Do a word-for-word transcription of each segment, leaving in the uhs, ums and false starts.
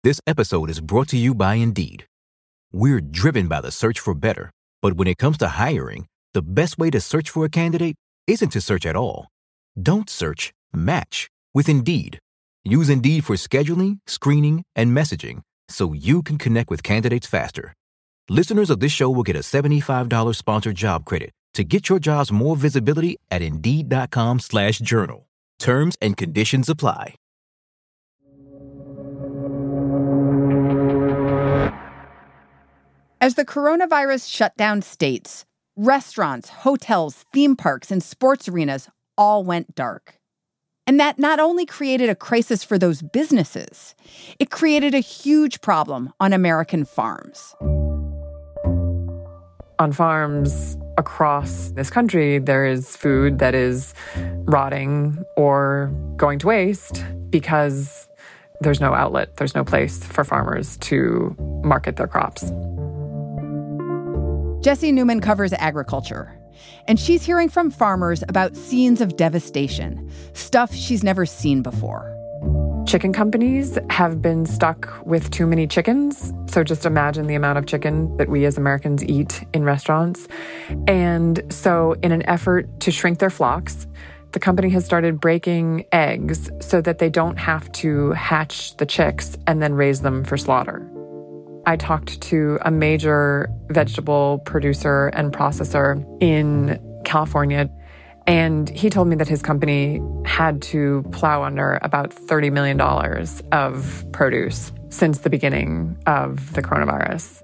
This episode is brought to you by Indeed. We're driven by the search for better, but when it comes to hiring, the best way to search for a candidate isn't to search at all. Don't search, match with Indeed. Use Indeed for scheduling, screening, and messaging so you can connect with candidates faster. Listeners of this show will get a seventy-five dollars sponsored job credit to get your jobs more visibility at Indeed.com slash journal. Terms and conditions apply. As the coronavirus shut down states, restaurants, hotels, theme parks, and sports arenas all went dark. And that not only created a crisis for those businesses, it created a huge problem on American farms. On farms across this country, there is food that is rotting or going to waste because there's no outlet, there's no place for farmers to market their crops. Jessie Newman covers agriculture, and she's hearing from farmers about scenes of devastation, stuff she's never seen before. Chicken companies have been stuck with too many chickens. So just imagine the amount of chicken that we as Americans eat in restaurants. And so in an effort to shrink their flocks, the company has started breaking eggs so that they don't have to hatch the chicks and then raise them for slaughter. I talked to a major vegetable producer and processor in California, and he told me that his company had to plow under about thirty million dollars of produce since the beginning of the coronavirus.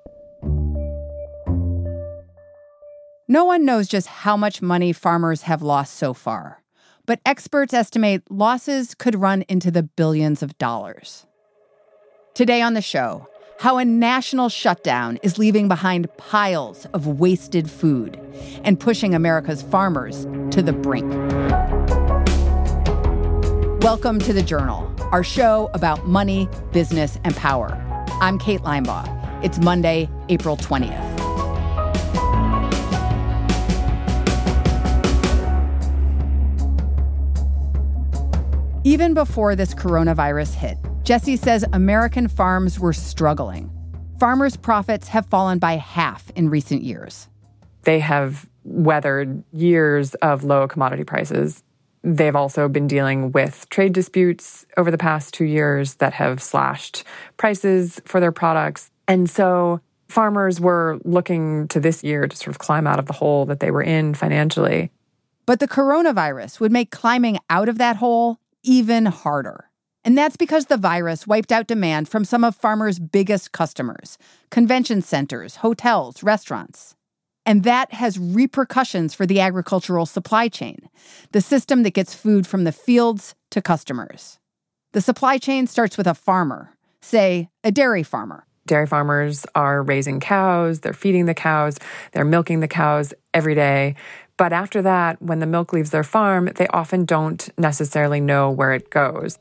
No one knows just how much money farmers have lost so far, but experts estimate losses could run into the billions of dollars. Today on the show, how a national shutdown is leaving behind piles of wasted food and pushing America's farmers to the brink. Welcome to The Journal, our show about money, business, and power. I'm Kate Linebaugh. It's Monday, April twentieth. Even before this coronavirus hit, Jessie says American farms were struggling. Farmers' profits have fallen by half in recent years. They have weathered years of low commodity prices. They've also been dealing with trade disputes over the past two years that have slashed prices for their products. And so farmers were looking to this year to sort of climb out of the hole that they were in financially. But the coronavirus would make climbing out of that hole even harder. And that's because the virus wiped out demand from some of farmers' biggest customers, convention centers, hotels, restaurants. And that has repercussions for the agricultural supply chain, the system that gets food from the fields to customers. The supply chain starts with a farmer, say a dairy farmer. Dairy farmers are raising cows, they're feeding the cows, they're milking the cows every day. But after that, when the milk leaves their farm, they often don't necessarily know where it goes.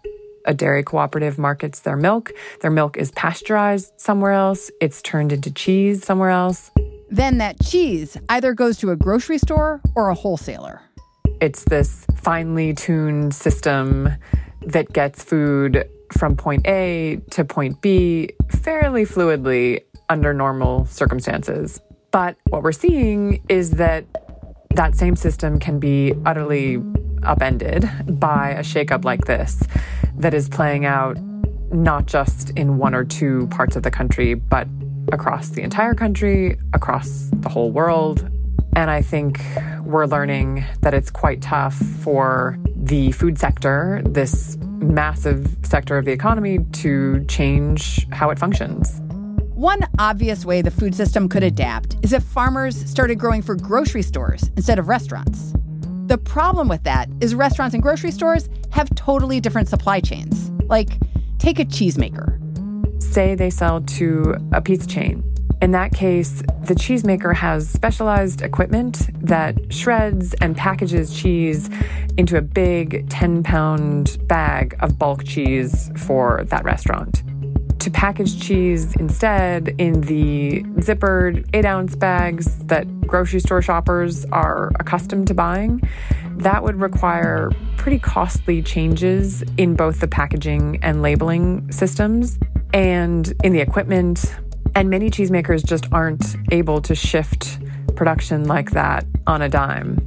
A dairy cooperative markets their milk. Their milk is pasteurized somewhere else. It's turned into cheese somewhere else. Then that cheese either goes to a grocery store or a wholesaler. It's this finely tuned system that gets food from point A to point B fairly fluidly under normal circumstances. But what we're seeing is that that same system can be utterly upended by a shakeup like this that is playing out not just in one or two parts of the country, but across the entire country, across the whole world. And I think we're learning that it's quite tough for the food sector, this massive sector of the economy, to change how it functions. One obvious way the food system could adapt is if farmers started growing for grocery stores instead of restaurants. The problem with that is restaurants and grocery stores have totally different supply chains. Like, take a cheesemaker. Say they sell to a pizza chain. In that case, the cheesemaker has specialized equipment that shreds and packages cheese into a big ten-pound bag of bulk cheese for that restaurant. To to package cheese instead in the zippered eight-ounce bags that grocery store shoppers are accustomed to buying, that would require pretty costly changes in both the packaging and labeling systems and in the equipment. And many cheesemakers just aren't able to shift production like that on a dime.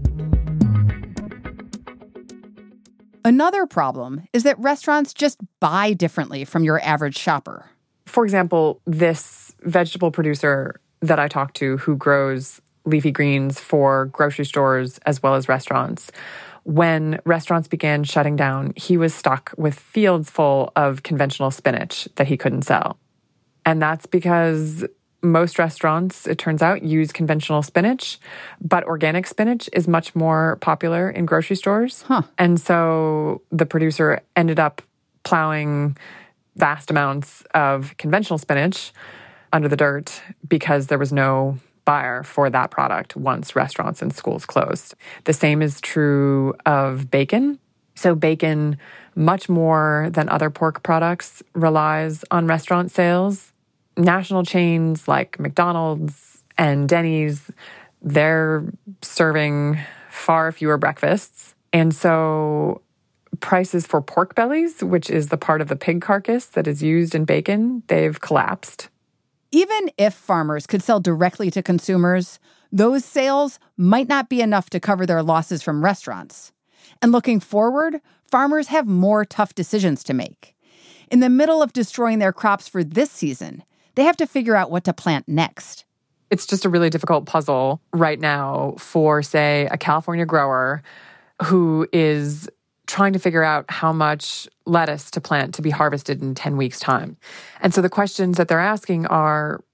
Another problem is that restaurants just buy differently from your average shopper. For example, this vegetable producer that I talked to who grows leafy greens for grocery stores as well as restaurants, when restaurants began shutting down, he was stuck with fields full of conventional spinach that he couldn't sell. And that's because most restaurants, it turns out, use conventional spinach, but organic spinach is much more popular in grocery stores. Huh. And so the producer ended up plowing vast amounts of conventional spinach under the dirt because there was no buyer for that product once restaurants and schools closed. The same is true of bacon. So bacon, much more than other pork products, relies on restaurant sales. National chains like McDonald's and Denny's, they're serving far fewer breakfasts. And so prices for pork bellies, which is the part of the pig carcass that is used in bacon, they've collapsed. Even if farmers could sell directly to consumers, those sales might not be enough to cover their losses from restaurants. And looking forward, farmers have more tough decisions to make. In the middle of destroying their crops for this season, they have to figure out what to plant next. It's just a really difficult puzzle right now for, say, a California grower who is trying to figure out how much lettuce to plant to be harvested in ten weeks' time. And so the questions that they're asking are,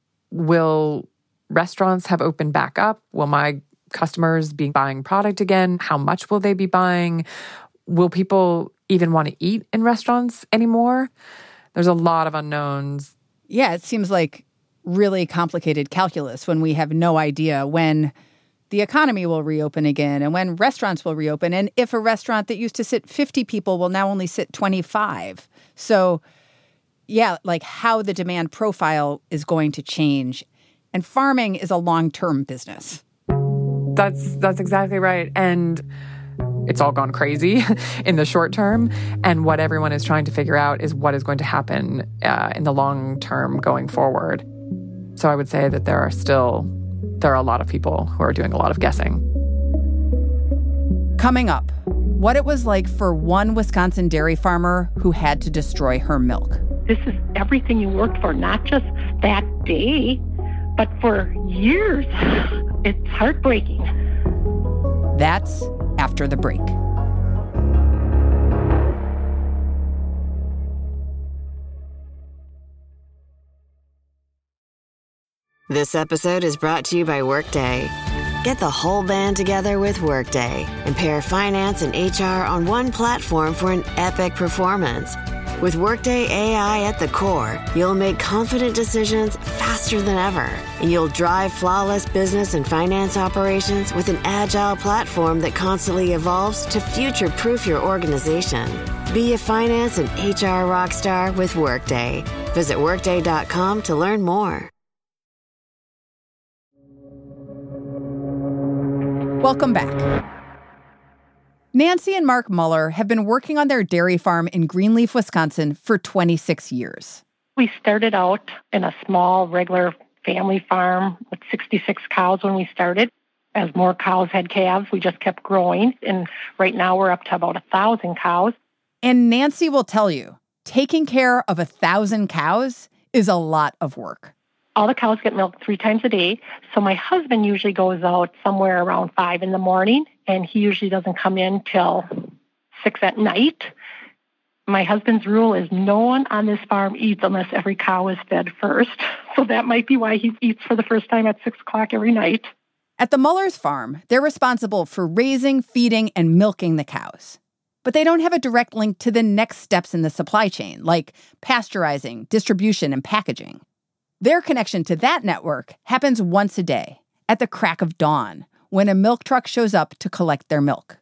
will restaurants have opened back up? Will my customers be buying product again? How much will they be buying? Will people even want to eat in restaurants anymore? There's a lot of unknowns. Yeah, it seems like really complicated calculus when we have no idea when the economy will reopen again and when restaurants will reopen, and if a restaurant that used to sit fifty people will now only sit twenty-five. So, yeah, like how the demand profile is going to change. And farming is a long-term business. That's that's exactly right. And it's all gone crazy in the short term. And what everyone is trying to figure out is what is going to happen uh, in the long term going forward. So I would say that there are still, there are a lot of people who are doing a lot of guessing. Coming up, what it was like for one Wisconsin dairy farmer who had to destroy her milk. This is everything you worked for, not just that day, but for years. It's heartbreaking. That's after the break. This episode is brought to you by Workday. Get the whole band together with Workday and pair finance and H R on one platform for an epic performance. With Workday A I at the core, you'll make confident decisions faster than ever, and you'll drive flawless business and finance operations with an agile platform that constantly evolves to future-proof your organization. Be a finance and H R rockstar with Workday. Visit workday dot com to learn more. Welcome back. Nancy and Mark Muller have been working on their dairy farm in Greenleaf, Wisconsin for twenty-six years. We started out in a small, regular family farm with sixty-six cows when we started. As more cows had calves, we just kept growing. And right now we're up to about one thousand cows. And Nancy will tell you, taking care of one thousand cows is a lot of work. All the cows get milked three times a day. So my husband usually goes out somewhere around five in the morning, and he usually doesn't come in till six at night. My husband's rule is no one on this farm eats unless every cow is fed first. So that might be why he eats for the first time at six o'clock every night. At the Mullers farm, they're responsible for raising, feeding, and milking the cows. But they don't have a direct link to the next steps in the supply chain, like pasteurizing, distribution, and packaging. Their connection to that network happens once a day, at the crack of dawn, when a milk truck shows up to collect their milk.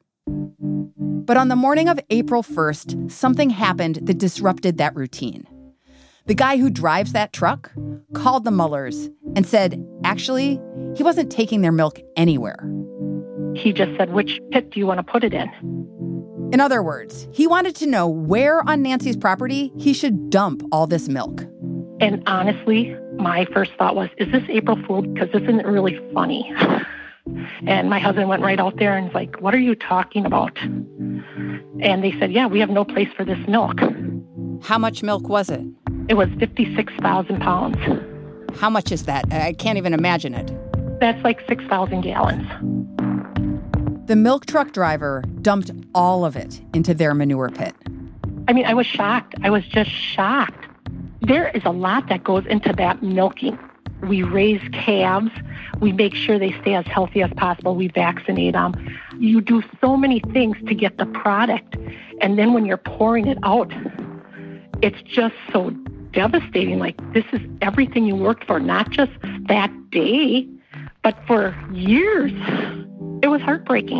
But on the morning of April first, something happened that disrupted that routine. The guy who drives that truck called the Mullers and said, actually, he wasn't taking their milk anywhere. He just said, which pit do you want to put it in? In other words, he wanted to know where on Nancy's property he should dump all this milk. And honestly, my first thought was, is this April Fool? Because this isn't really funny. And my husband went right out there and was like, what are you talking about? And they said, yeah, we have no place for this milk. How much milk was it? It was fifty-six thousand pounds. How much is that? I can't even imagine it. That's like six thousand gallons. The milk truck driver dumped all of it into their manure pit. I mean, I was shocked. I was just shocked. There is a lot that goes into that milking. We raise calves. We make sure they stay as healthy as possible. We vaccinate them. You do so many things to get the product. And then when you're pouring it out, it's just so devastating. Like, this is everything you worked for, not just that day, but for years. It was heartbreaking.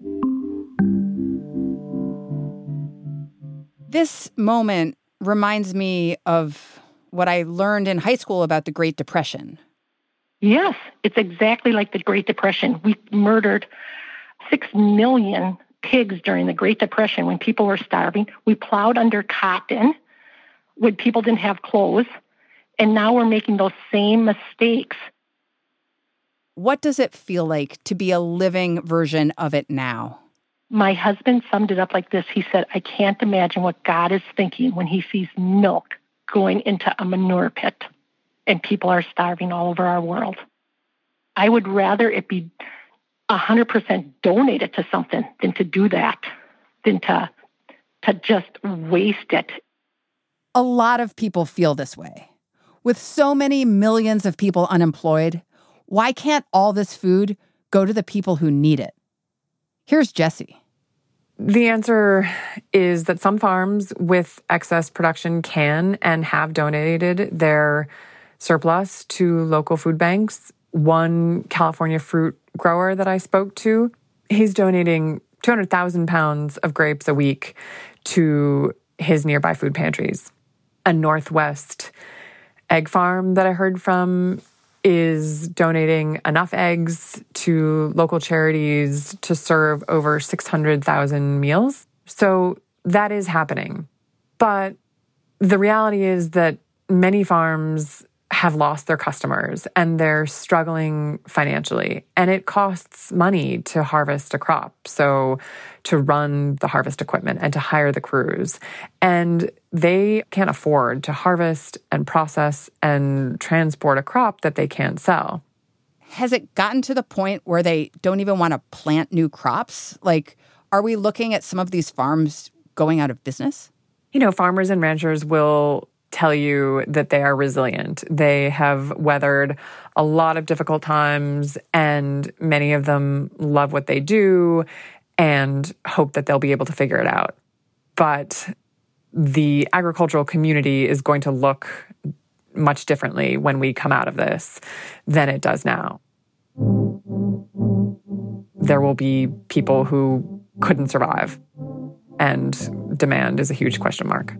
This moment reminds me of what I learned in high school about the Great Depression. Yes, it's exactly like the Great Depression. We murdered six million pigs during the Great Depression when people were starving. We plowed under cotton when people didn't have clothes. And now we're making those same mistakes. What does it feel like to be a living version of it now? My husband summed it up like this. He said, I can't imagine what God is thinking when he sees milk going into a manure pit and people are starving all over our world. I would rather it be one hundred percent donated to something than to do that, than to, to just waste it. A lot of people feel this way. With so many millions of people unemployed, why can't all this food go to the people who need it? Here's Jessie. The answer is that some farms with excess production can and have donated their surplus to local food banks. One California fruit grower that I spoke to, he's donating two hundred thousand pounds of grapes a week to his nearby food pantries. A Northwest egg farm that I heard from is donating enough eggs to local charities to serve over six hundred thousand meals. So that is happening. But the reality is that many farms have lost their customers and they're struggling financially. And it costs money to harvest a crop, so to run the harvest equipment and to hire the crews. And they can't afford to harvest and process and transport a crop that they can't sell. Has it gotten to the point where they don't even want to plant new crops? Like, are we looking at some of these farms going out of business? You know, farmers and ranchers will tell you that they are resilient. They have weathered a lot of difficult times, and many of them love what they do and hope that they'll be able to figure it out. But the agricultural community is going to look much differently when we come out of this than it does now. There will be people who couldn't survive, and demand is a huge question mark.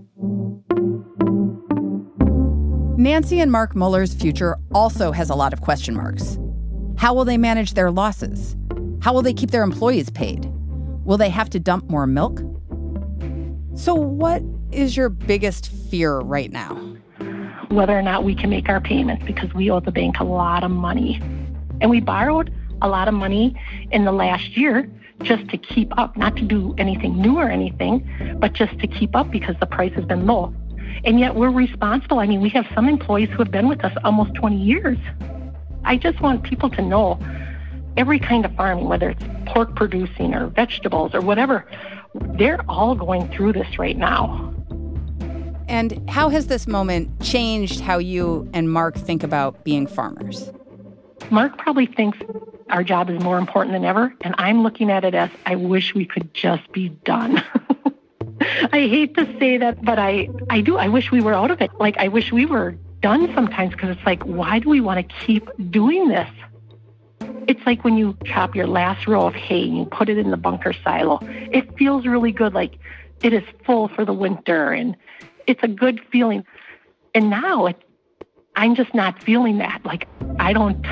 Nancy and Mark Muller's future also has a lot of question marks. How will they manage their losses? How will they keep their employees paid? Will they have to dump more milk? So what is your biggest fear right now? Whether or not we can make our payments, because we owe the bank a lot of money. And we borrowed a lot of money in the last year just to keep up, not to do anything new or anything, but just to keep up because the price has been low. And yet we're responsible. I mean, we have some employees who have been with us almost twenty years. I just want people to know every kind of farming, whether it's pork producing or vegetables or whatever, they're all going through this right now. And how has this moment changed how you and Mark think about being farmers? Mark probably thinks our job is more important than ever, and I'm looking at it as, I wish we could just be done. I hate to say that, but I, I do. I wish we were out of it. Like, I wish we were done sometimes, because it's like, why do we want to keep doing this? It's like when you chop your last row of hay and you put it in the bunker silo. It feels really good, like it is full for the winter, and it's a good feeling. And now it, I'm just not feeling that. Like, I don't,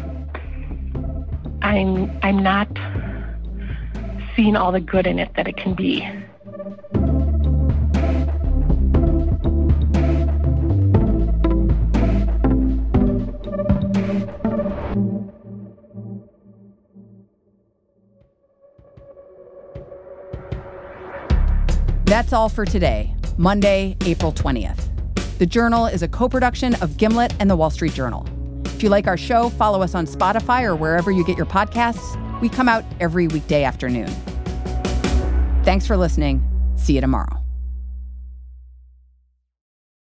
I'm, I'm not seeing all the good in it that it can be. That's all for today, Monday, April twentieth. The Journal is a co-production of Gimlet and The Wall Street Journal. If you like our show, follow us on Spotify or wherever you get your podcasts. We come out every weekday afternoon. Thanks for listening. See you tomorrow.